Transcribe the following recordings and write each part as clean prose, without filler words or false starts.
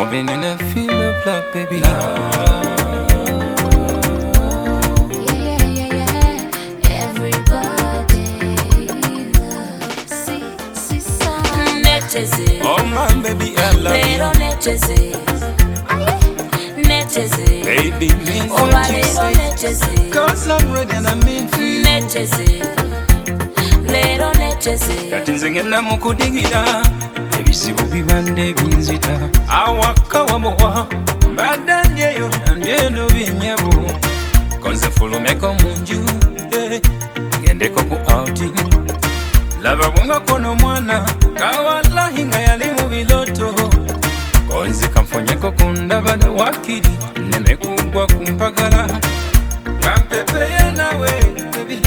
Moving in a field of love, baby. Oh my baby, I love you. Baby, mean what you say. Cause I'm ready and I mean for you. Kati nze ngenda mu kudigira ebizibu bibande binzita awaka wamuwa mbadde ndyeyo ndyeno binyebu konze fulumeko mu nju ngendeko ku outing laba bwonga kono mwana kawalahi nga yali mu biloto konze kamfonyeko ku ndaba ne wakiri nemekugwa ku mpagala kampepeye nawe baby.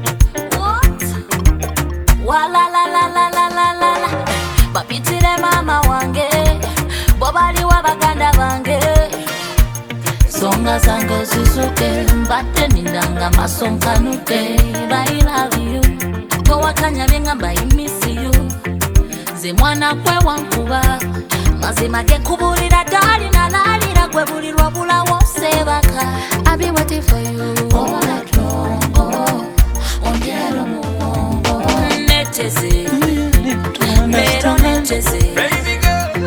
Wala la la la la la la la bapitire mama wange bobali wa baganda bange songa zange zisuke mbate nindanga masonkanuke. I love you go wakanya benga I miss you ze mwana kwe wankuba mazima ge kubulira dali na nalira kwe bulirwa bulawo sebaka. I've been waiting for you all night long on yellow Baby girl,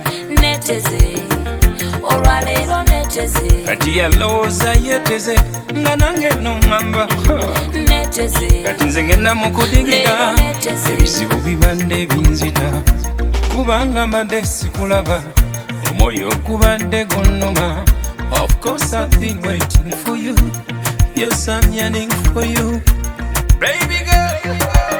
kati yalowooza yeteze nga nange n'oŋŋamba kati nze ngenda mu kudigira ebizibu bibadde binzita kubanga mbadde sikulaba omwoyo gubadde gunnuma. Of course I've been waiting for you. Yes, I'm yearning for you. Baby girl,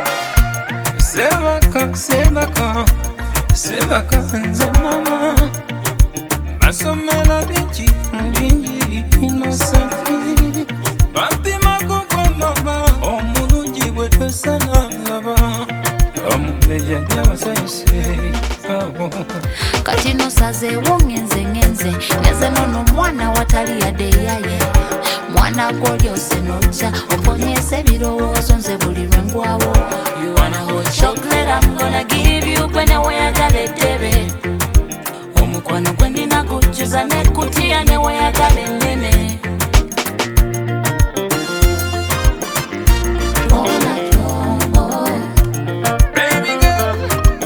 Sebaka, sebaka, sebaka nze mama basomera bingi bingi innocently bapimako kwamaba omulungi bwe twesana ngaba omubeja gyabasayise abo kati nosazeewo ngenze ngenze nono mwana watali yadde yaye mwana gwoli osenojja oponyesa ebirowoozo nze buli lwengwawo. You wanna hold chocolate, I'm gonna give you kwene weyagala ettebe omukwano gwe nina gujjuza nekutiya ne weyagala ennene. Baby girl,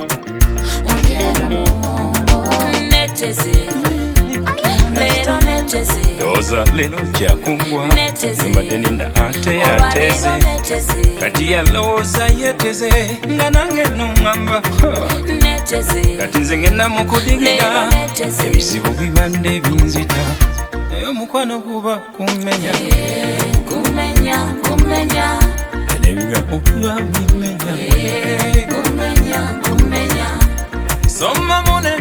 Oza lero jakungwa mbadde nina ate yateze kati yalowooza yeteze nga nange n'oŋŋamba kati nze ngenda mu kudigira ebizibu bibadde binzita naye omukwano guba kumenya n'ebigambo biba bimenya. Soma mune